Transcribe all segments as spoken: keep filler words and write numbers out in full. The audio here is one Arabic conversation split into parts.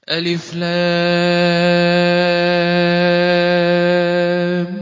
ألف لام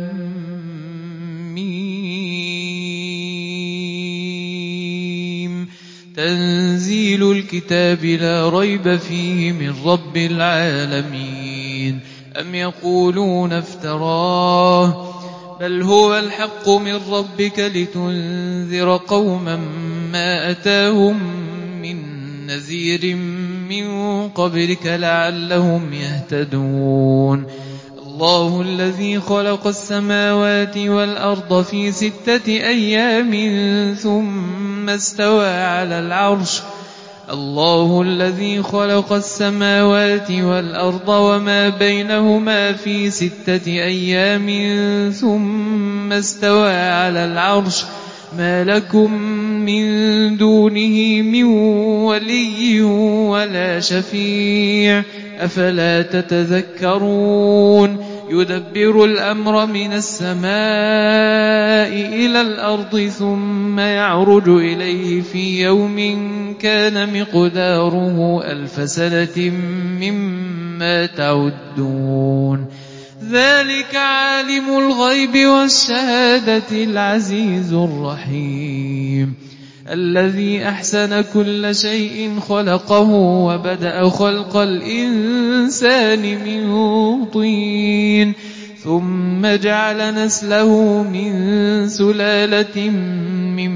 ميم تنزيل الكتاب لا ريب فيه من رب العالمين. أم يقولون افتراه بل هو الحق من ربك لتنذر قوما ما أتاهم من نذير من قبلك لعلهم يهتدون. الله الذي خلق السماوات والأرض في ستة أيام ثم استوى على العرش الله الذي خلق السماوات والأرض وما بينهما في ستة أيام ثم استوى على العرش ما لكم من دونه من ولي ولا شفيع أفلا تتذكرون. يدبر الأمر من السماء إلى الأرض ثم يعرج إليه في يوم كان مقداره ألف سنة مما تعدون. ذلك عالم الغيب والشهادة العزيز الرحيم الذي أحسن كل شيء خلقه وبدأ خلق الإنسان من طين ثم جعل نسله من سلالة من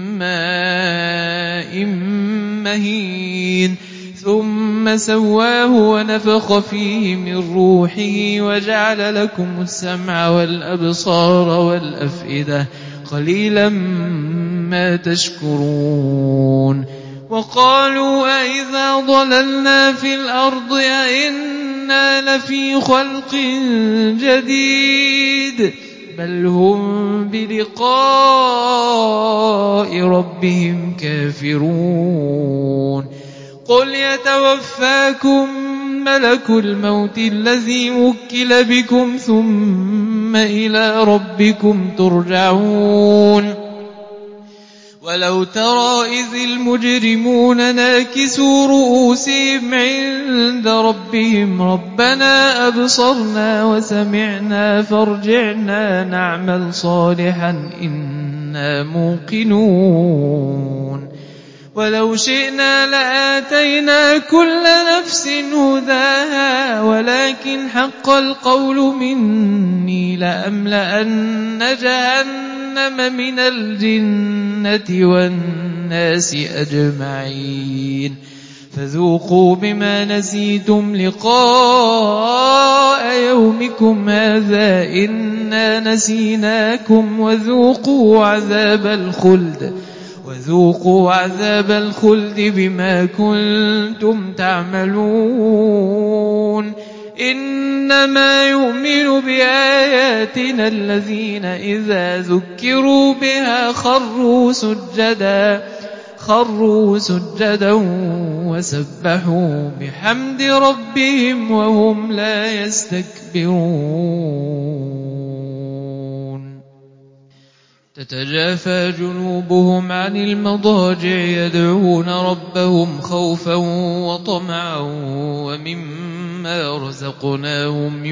ماء مهين ثم سواه ونفخ فيه من روحه وجعل لكم السمع والأبصار والأفئدة قليلا ما تشكرون. وقالوا أئذا ضللنا في الأرض أئنا لفي خلق جديد بل هم بلقاء ربهم كافرون. قل يتوفاكم ملك الموت الذي وكل بكم ثم إلى ربكم ترجعون. ولو ترى إذ المجرمون ناكسوا رؤوسهم عند ربهم ربنا أبصرنا وسمعنا فارجعنا نعمل صالحا إنا موقنون. ولو شئنا لآتينا كل نفس هداها ولكن حق القول مني لأملأن جهنم من الجنة والناس أجمعين. فذوقوا بما نسيتم لقاء يومكم هذا إنا نسيناكم وذوقوا عذاب الخلد وذوقوا عذاب الخلد بما كنتم تعملون. إنما يؤمن بآياتنا الذين إذا ذكروا بها خروا سجدا خروا سجدا وسبحوا بحمد ربهم وهم لا يستكبرون. تتجافى جنوبهم عن المضاجع يدعون ربهم خوفا وطمعا ومما رزقناهم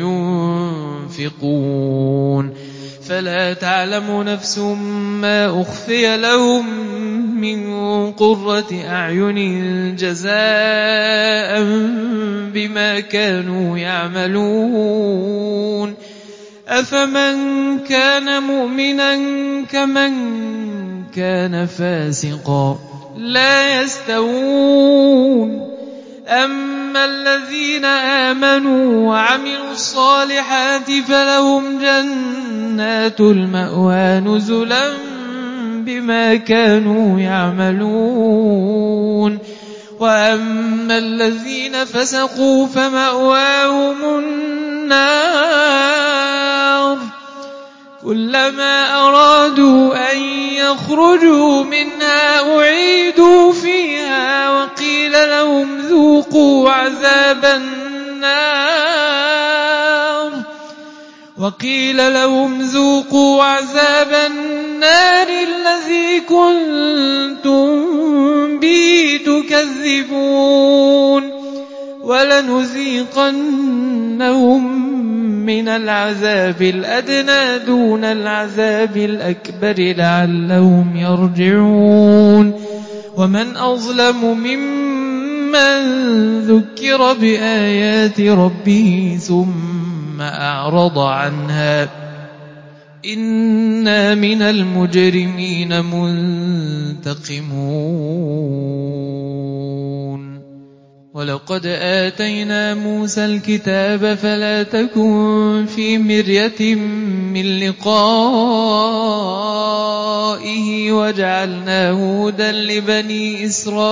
ينفقون. فلا تعلم نفس ما أخفي لهم من قرة أعين جزاء بما كانوا يعملون. أفمن كان مؤمنا كمن كان فاسقا لا يستوون. أما الذين آمنوا وعملوا الصالحات فلهم جنات المأوى نزلا بما كانوا يعملون. وأما الذين فسقوا فمأواهم النار كلما أرادوا أن يخرجوا منها أعيدوا فيها وقيل لهم ذوقوا عذاب النار وقيل لهم ذوقوا عذاب النار الذي كنتم به تكذبون. ولنذيقنهم من العذاب الأدنى دون العذاب الأكبر لعلهم يرجعون ومن أظلم ممن ذكر بآيات ربه ثم أعرض عنها إنا من المجرمين منتقمون ولقد آتينا موسى الكتاب فلا تكن في مرية من لقائه وجعلناه هدى لبني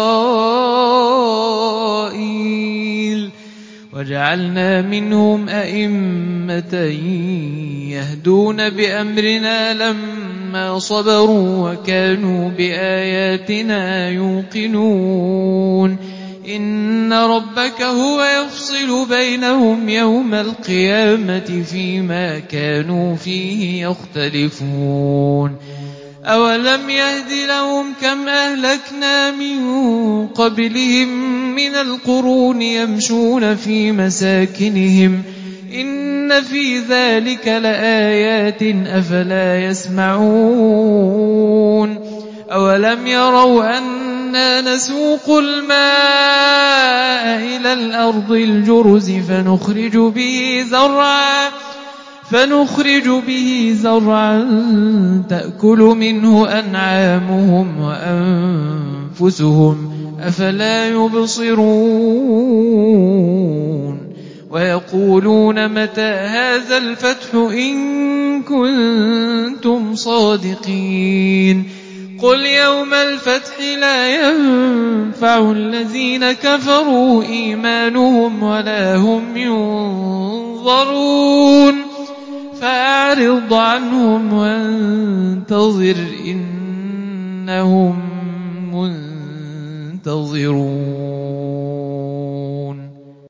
إسرائيل وجعلنا منهم أئمة يهدون بأمرنا لما صبروا وكانوا بآياتنا يوقنون إن ربك هو يفصل بينهم يوم القيامة فيما كانوا فيه يختلفون أولم يهد لهم كم أهلكنا من قبلهم من القرون يمشون في مساكنهم إن في ذلك لآيات أفلا يسمعون أولم يروا أنا نسوق الماء إلى الأرض الجرز فنخرج به زرعا فنخرج به زرعا تأكل منه أنعامهم وأنفسهم أفلا يبصرون ويقولون متى هذا الفتح إن كنتم صادقين قل يوم الفتح لا ينفع الذين كفروا إيمانهم ولا هم ينظرون فأعرض عنهم وانتظر إنهم منتظرون